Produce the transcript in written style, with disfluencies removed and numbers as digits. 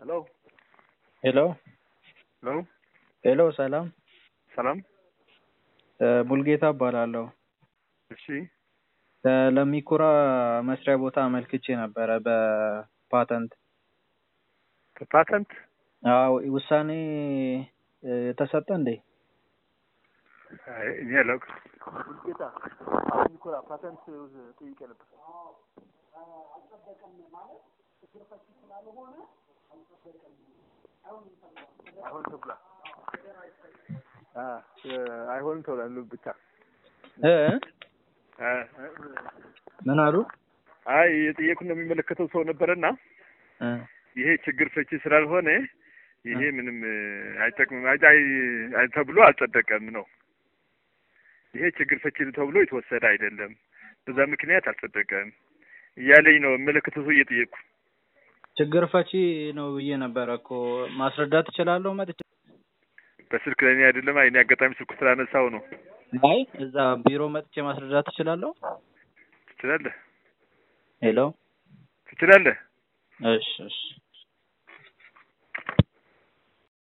Hello. ሄሎ Hello. ሄሎ ሰላም ሰላም። ሙልጌታ እባላለሁ። እሺ። ለሚኩራ መስሪያ ቦታ አመልክቼ ነበረ በፓተንት። ፓተንት? አዎ ውሳኔ ተሰጠ እንዴ? እኔ አላውቅም። ሙልጌታ አሁን ሚኩራ ፓተንት ጠይቄ ነበር። አሁን ተብላ አይሆንም ተብሏል ብቻ ምን አሉ? አይ የጠየቁን የሚመለከተው ሰው ነበርና ይሄ ችግር ፈቺ ስላልሆነ ይሄ ምንም አይጠቅምም አይ ተብሎ አልጸደቀም ነው። ይሄ ችግር ፈቺ ተብሎ የተወሰደ አይደለም፣ በዛ ምክንያት አልጸደቀም እያለኝ ነው የሚመለከተው ሰው እየጠየቁ። ችግር ፈቺ ነው ብዬ ነበር እኮ ማስረዳት እችላለሁ መጥቼ። በስልክ ለኔ አይደለም አይኔ አጋጣሚ ስልኩ ስላነሳው ነው። አይ እዛ ቢሮ መጥቼ ማስረዳት እችላለሁ። ትችላለህ? ሄሎ ትችላለህ? እሺ